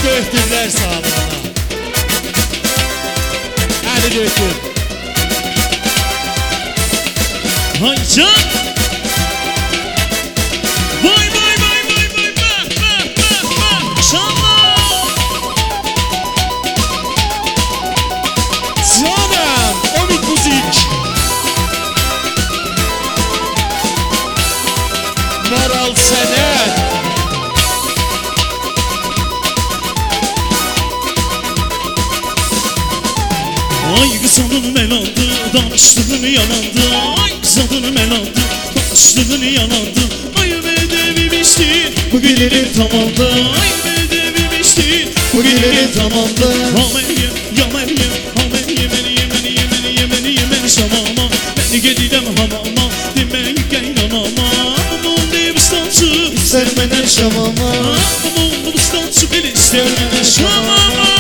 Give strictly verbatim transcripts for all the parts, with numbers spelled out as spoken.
Döktürler sağlığına. Hadi döktür. Haycan. Vay vay vay vay vay bak bak bak bak. Şamlar. Canım, Omid Müzik. Maral Senet. Ay kızadın melandı, danıştığın yalandı. Ay kızadın melandı, danıştığın yalandı. Ay bedevimişti, bu gecenin tamamdı. Ay bedevimişti, bu gecenin tamamdı. Ha Meryem, ya Meryem, ha Meryem, Meryem, Meryem, Meryem, Meryem, Meryem, Şamama. Beni gidilem hamama, demek geynanama. Aman ne bistancı, ister menen Şamama. Aman ne bistancı, beni ister menen Şamama.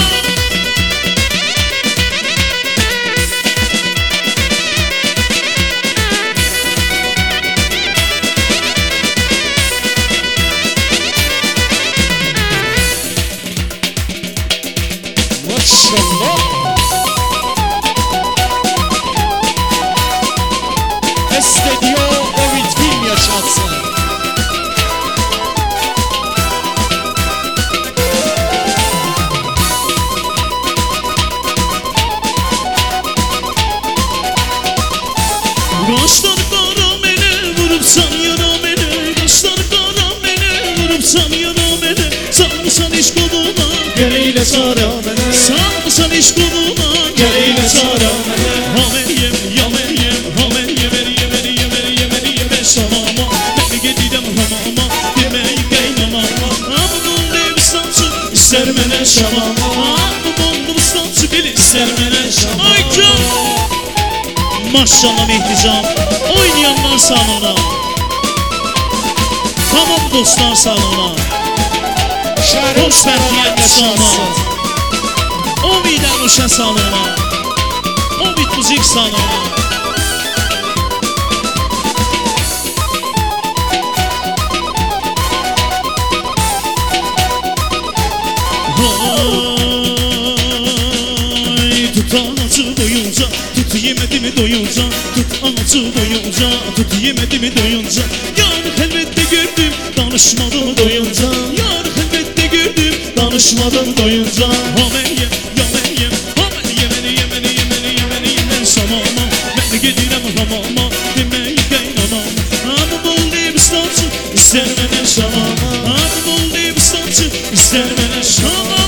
Maşallah. Estadio Omid film yaşatsın. Kaşlar karamele vurupsan yana beni. Kaşlar karamele vurupsan yana beni. Sarmısan iş koluna geleyle sara beni. Sarmısan iş koluna geleyle sara beni. Ha Meryem, ya Meryem, ha Meryem, Meryem, Meryem, Meryem, Meryem, Meryem, Şamama. Beni gididem hamama, demeyi geynamama. Aman ne bistancı, ister menen Şamama. Aman ne bistancı, beni ister menen Şamama. Ay can! Maşallah Mehdican, oynayanlar salona. Tamam dostlar salona. Hoş verdiyen salona. Omid'den uşa salona. Omid müzik salona. Vay tut ağacı boyunca, tut yemedi mi doyunca. Tut ağacı boyunca, tut yemedi mi doyunca. Yar elbette gördüm, danışmadım doyunca. Yar elbette gördüm, danışmadım doyunca. Ha Meryem, ya Meryem, ha Meryem, Meryem, Meryem, Meryem, Meryem, ben Şamama. Ben gidelim hamama, demeyi geynamam. Ama bol ne bistancı, ister menen Şamama. Ama bol ne bistancı, ister menen Şamama.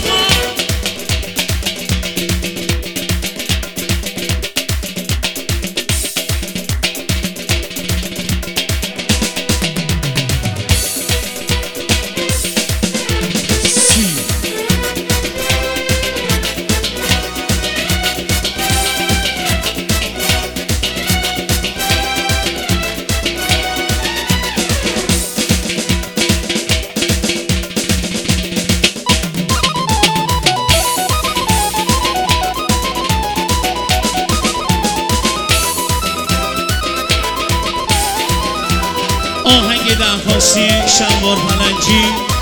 آهنگ درخواستی شلوار پلنگی